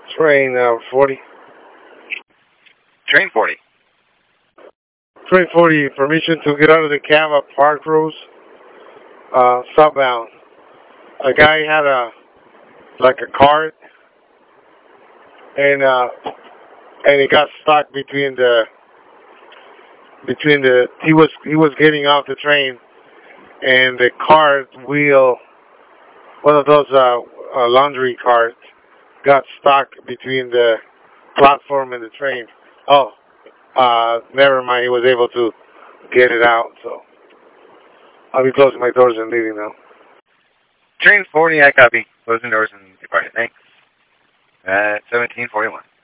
Train 40. Train 40. Train 40, permission to get out of the cab at Park Rose, southbound. A guy had a cart, and it got stuck between the he was getting off the train, and the cart wheel, one of those laundry carts, got stuck between the platform and the train. Oh, never mind. He was able to get it out. So I'll be closing my doors and leaving now. Train 40, I copy. Closing doors and departing. Thanks. At 1741.